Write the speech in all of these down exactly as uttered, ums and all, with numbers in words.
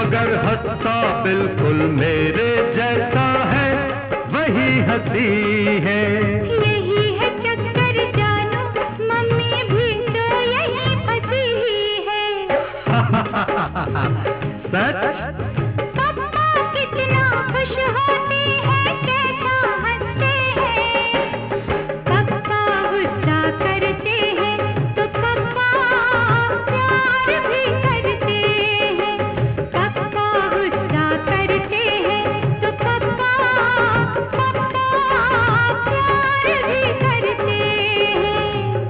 मगर हंसता बिल्कुल मेरे जैसा है, वही हंसी है। यही है चक्कर जानू, मम्मी भी तो यही फंसी है। सच? पापा कितना खुश होते हैं, कैसा हंसते हैं। पापा गुस्सा करते हैं तो पापा प्यार भी करते हैं। पापा गुस्सा करते हैं तो पापा पापा प्यार भी करते हैं।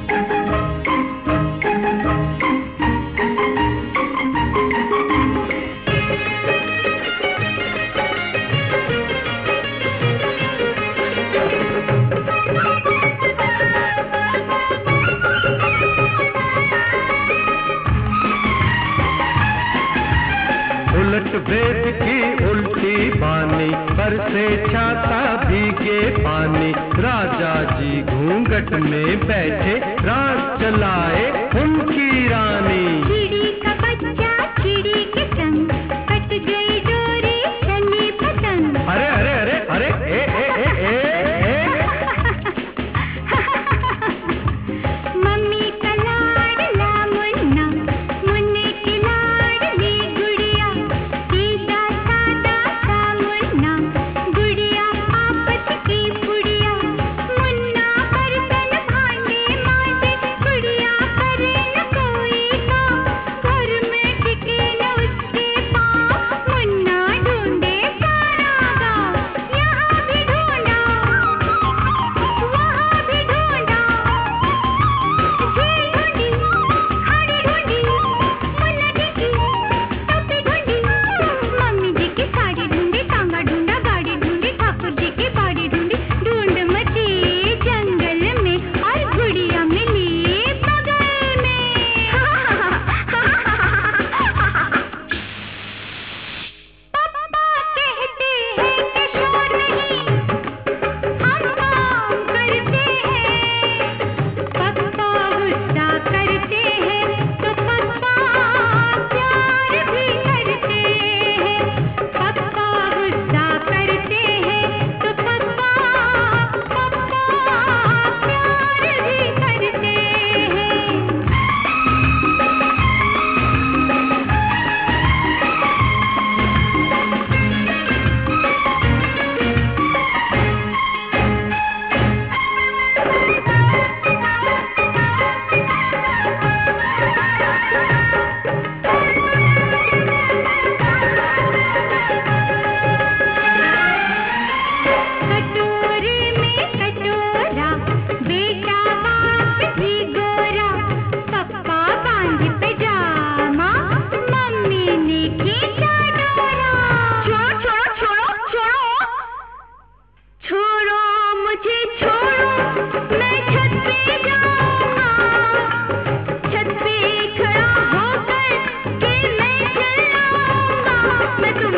उलट वेद की उल्टी बानी, बरसे छाता भीगे पानी। राजा जी घूंघट में बैठे, राज चलाए उनकी रानी। चिड़ी का बच्चा चिड़ी के संग, कट गई डोरी चली पतंग। अरे अरे अरे अरे ए ए ए ए ए मम्मी का लाडला मुन्ना, मुन्ने की लाडली गुड़िया। सीधा सादा सा मुन्ना, गुड़िया आपस की पुड़िया। मुन्ना बर्तन भांडे मांजे, गुड़िया करे न कोई काम। घर में टिके न उसके पाँव, मुन्ना ढूंढे सारा गाँव। यहाँ भी ढूंढा, वहाँ भी ढूंढा, झील ढूंढी, खाड़ी ढूंढी, मुन्ना जी की टोपी ढूंढी। मम्मी जी की साड़ी ढूंढी, टांगा ढूंढा, गाड़ी ढूंढी, ठाकुर जी की बाड़ी ढूंढी। ढूंढ मची जंगल में और गुड़िया मिली बगल में। पापा कहते हैं कि शोर नहीं, हम काम करते हैं। पापा गुस्सा करते हैं तो पापा प्यार भी करते हैं। पापा गुस्सा करते हैं तो पापा पापा प्यार भी करते हैं। कटोरे में कटोरा, बेटा बाप भी गोरा। पप्पा बांध पैजामा, मम्मी ने खींचा डोरा। छोड़ो छोड़ो छोड़ो छोड़ो छोड़ो मुझे छोड़ो, मैं छत पे जाऊंगा। छत पे खड़ा होकर के मैं चिल्लाऊंगा, मैं तुम्हें